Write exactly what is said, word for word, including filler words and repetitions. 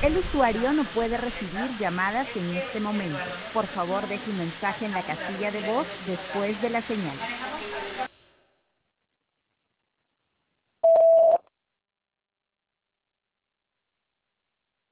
El usuario no puede recibir llamadas en este momento. Por favor, deje un mensaje en la casilla de voz después de la señal.